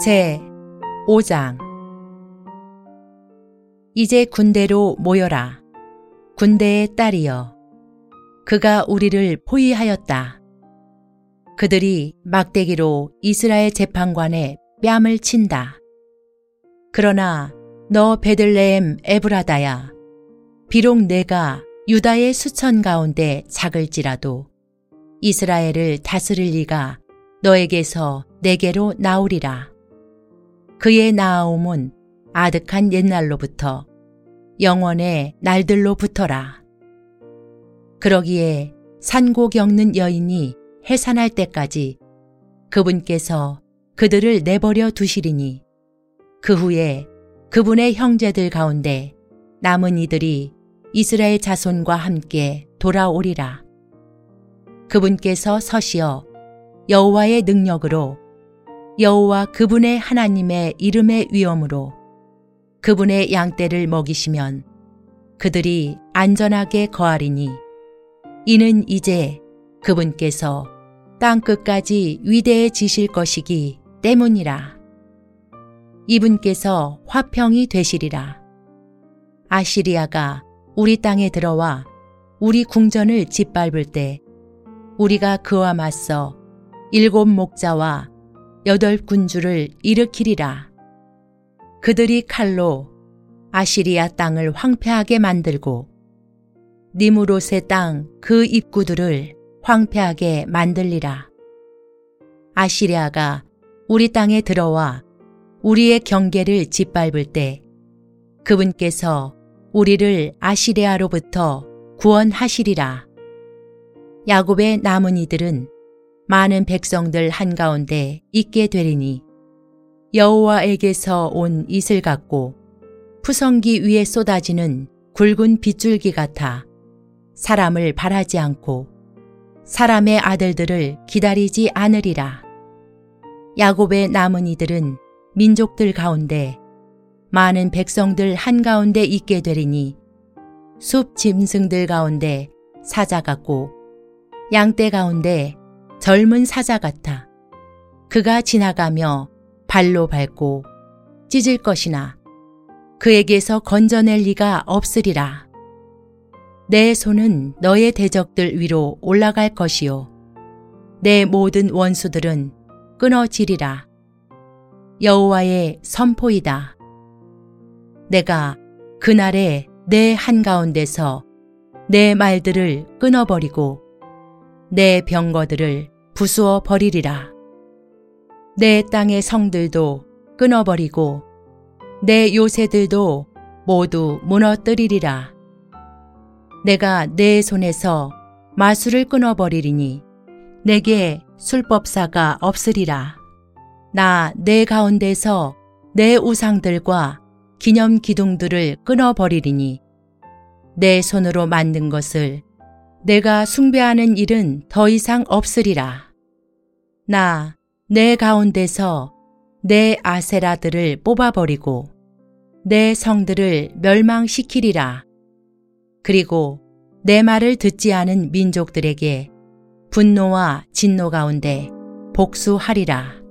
제 5장. 이제 군대로 모여라. 군대의 딸이여. 그가 우리를 포위하였다. 그들이 막대기로 이스라엘 재판관의 뺨을 친다. 그러나 너 베들레헴 에브라다야, 비록 내가 유다의 수천 가운데 작을지라도 이스라엘을 다스릴 리가 너에게서 내게로 나오리라. 그의 나아옴은 아득한 옛날로부터 영원의 날들로부터라. 그러기에 산고 겪는 여인이 해산할 때까지 그분께서 그들을 내버려 두시리니 그 후에 그분의 형제들 가운데 남은 이들이 이스라엘 자손과 함께 돌아오리라. 그분께서 서시어 여호와의 능력으로 여호와 그분의 하나님의 이름의 위엄으로 그분의 양떼를 먹이시면 그들이 안전하게 거하리니 이는 이제 그분께서 땅끝까지 위대해지실 것이기 때문이라. 이분께서 화평이 되시리라. 아시리아가 우리 땅에 들어와 우리 궁전을 짓밟을 때 우리가 그와 맞서 7 목자와 8 군주를 일으키리라. 그들이 칼로 아시리아 땅을 황폐하게 만들고 니무롯의 땅 그 입구들을 황폐하게 만들리라. 아시리아가 우리 땅에 들어와 우리의 경계를 짓밟을 때 그분께서 우리를 아시리아로부터 구원하시리라. 야곱의 남은 이들은 많은 백성들 한가운데 있게 되리니 여호와에게서 온 이슬 같고 푸성기 위에 쏟아지는 굵은 빗줄기 같아 사람을 바라지 않고 사람의 아들들을 기다리지 않으리라. 야곱의 남은 이들은 민족들 가운데 많은 백성들 한가운데 있게 되리니 숲 짐승들 가운데 사자 같고 양떼 가운데 젊은 사자 같아 그가 지나가며 발로 밟고 찢을 것이나 그에게서 건져낼 리가 없으리라. 내 손은 너의 대적들 위로 올라갈 것이요 내 모든 원수들은 끊어지리라. 여호와의 선포이다. 내가 그날에 내 한가운데서 내 말들을 끊어버리고 내 병거들을 부수어 버리리라. 내 땅의 성들도 끊어버리고 내 요새들도 모두 무너뜨리리라. 내가 내 손에서 마술을 끊어버리리니 내게 술법사가 없으리라. 나 내 가운데서 내 우상들과 기념 기둥들을 끊어버리리니 내 손으로 만든 것을 내가 숭배하는 일은 더 이상 없으리라. 나 내 가운데서 내 아세라들을 뽑아버리고 내 성들을 멸망시키리라. 그리고 내 말을 듣지 않은 민족들에게 분노와 진노 가운데 복수하리라.